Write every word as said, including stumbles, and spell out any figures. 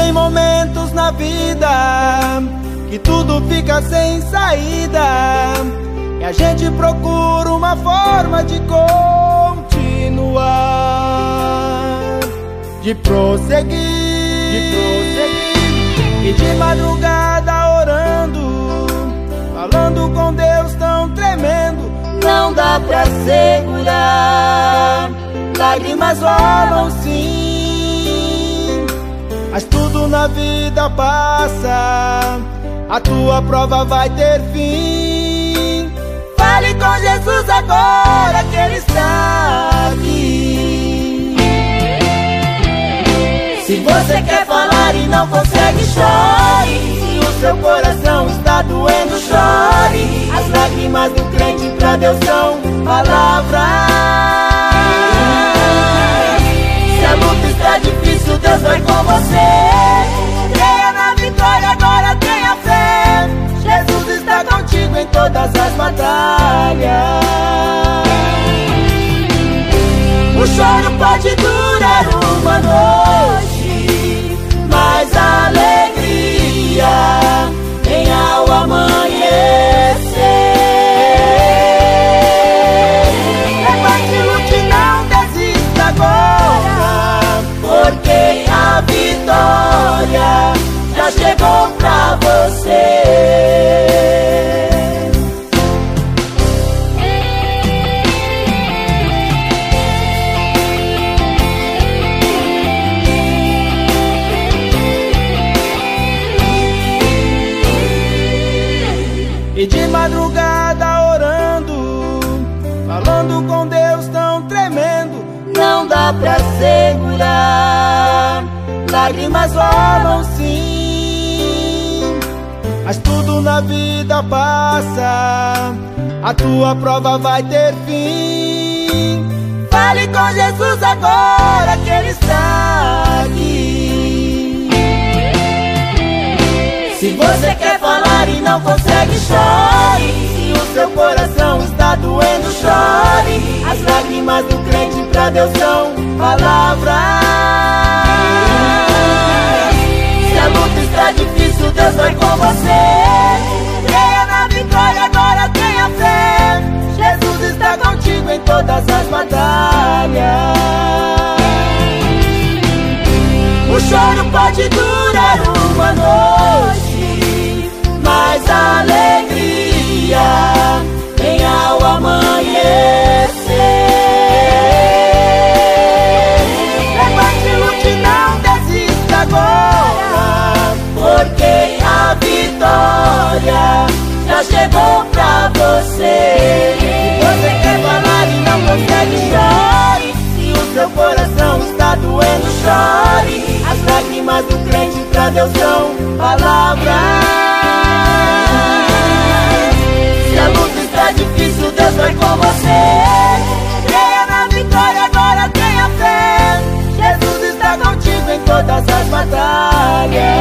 Tem momentos na vida que tudo fica sem saída e a gente procura uma forma de continuar, de prosseguir, de prosseguir. E de madrugada orando, falando com Deus tão tremendo, não dá pra segurar. Lágrimas rolam sim, mas tudo na vida passa, a tua prova vai ter fim. Fale com Jesus agora que Ele está aqui. Se você quer falar e não consegue, chore. Se o seu coração está doendo, chore. As lágrimas do crente pra Deus são palavras. Se a luta está difícil, Deus vai com você. Creia na vitória, agora tenha fé. Jesus está contigo em todas as batalhas. O choro pode durar uma noite, mas a alegria vem ao amanhecer. Levante, lute, não desista agora, porque a vitória já chegou pra você. E de madrugada orando, falando com Deus tão tremendo, não dá pra segurar. Lágrimas rolam sim, mas tudo na vida passa, a tua prova vai ter fim. Fale com Jesus agora que Ele está aqui. Se você quer falar e não consegue, chore. Se o seu coração está doendo, chore. As lágrimas do crente pra Deus são palavras. Se a luta está difícil, Deus vai com você. Creia na vitória, agora tenha fé. Jesus está contigo em todas as batalhas. O choro pode durar uma noite, mas a alegria vem ao amanhecer. Levante, lute, não desista agora, porque a vitória já chegou pra você. Se você quer falar e não consegue, chore. Se o seu coração está doendo, chore. As lágrimas do crente pra Deus são palavras. Se a luta está difícil, Deus vai com você. Creia na vitória, agora tenha fé. Jesus está contigo em todas as batalhas.